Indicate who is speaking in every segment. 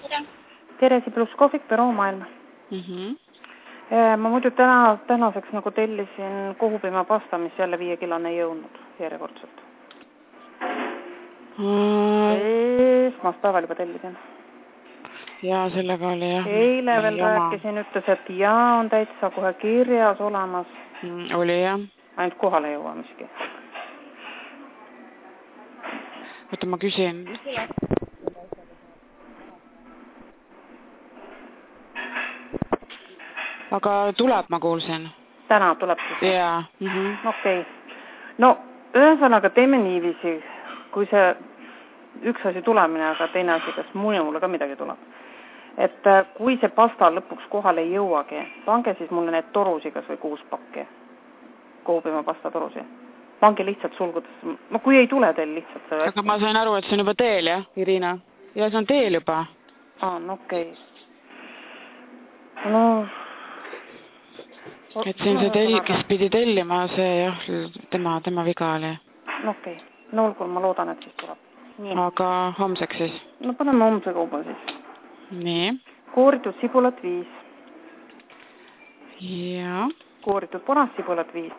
Speaker 1: Teresi pluss kohvik Peroo maailma. Ma muidu tänaseks nagu tellisin kohupiima pasta, mis jälle 5 kilone ei jõudnud järjekordselt. Esmaspäeval juba tellisin.
Speaker 2: Ja sellega oli jah.
Speaker 1: Eile veel rääkisin, ütles, et jaa, on täitsa kohe kirjas olemas.
Speaker 2: Oli jah.
Speaker 1: Ainult kohale jõua miski.
Speaker 2: Võtta ma küsin. Aga tuleb, ma kuulsin.
Speaker 1: Täna tuleb siis?
Speaker 2: Jaa.
Speaker 1: Okei. No, ühesõnaga teeme niiviisi, kui see üks asi tulemine, aga teine asi, kas mulle ka midagi tuleb. Et kui see pasta lõpuks kohale ei jõuagi, pange siis mulle need torusi kas või 6 pakki. Kohupiima pasta torusi. Pange lihtsalt sulgudesse. No kui ei tule teil lihtsalt see...
Speaker 2: Aga ma sain aru, et see on juba teel, jah, Irina? Ja see on teel juba.
Speaker 1: No okei. No...
Speaker 2: Et siin see kes pidi tellima, see jah, tema viga oli.
Speaker 1: Okei. No olgu, ma loodan, et siis tuleb. Nii.
Speaker 2: Aga homseks siis?
Speaker 1: No paneme homse kauba siis.
Speaker 2: Nii.
Speaker 1: Kooritud sibulat 5.
Speaker 2: Ja.
Speaker 1: Kooritud punassibulat 5.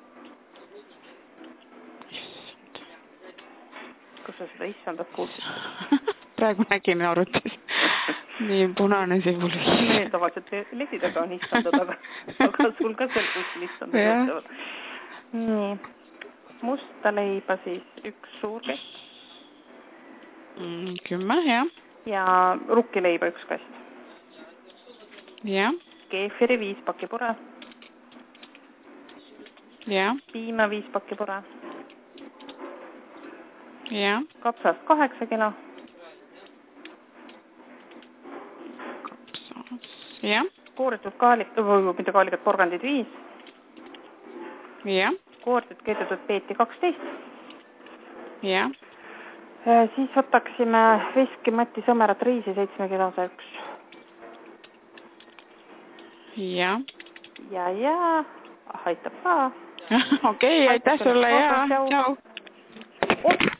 Speaker 2: Issand.
Speaker 1: Kus sa seda issandat kuulsid?
Speaker 2: Praegu nägin arvutis. Nii punane sibul.
Speaker 1: Nii tavaliselt lesidega on istandad, aga sul ka seal kuskil istandad võtavad. Nii. Musta leiba siis 1 suur kest.
Speaker 2: 10, jah.
Speaker 1: Ja rukkileiba 1 kast.
Speaker 2: Jah.
Speaker 1: Keefiri 5 pakki pure.
Speaker 2: Jah.
Speaker 1: Piima 5 pakki pure.
Speaker 2: Jah.
Speaker 1: Kapsast 8 kilo.
Speaker 2: Jah.
Speaker 1: Kooritud mitte kaalikat, porgandid 5.
Speaker 2: Jah.
Speaker 1: Kooritud keedetud peeti 12.
Speaker 2: Jah.
Speaker 1: Siis võtaksime Veski Mati Sõmerat riisi 7 kilose 1.
Speaker 2: Jah.
Speaker 1: Ja. Aitab ka.
Speaker 2: Okei, aitäh sulle ja. Ciao.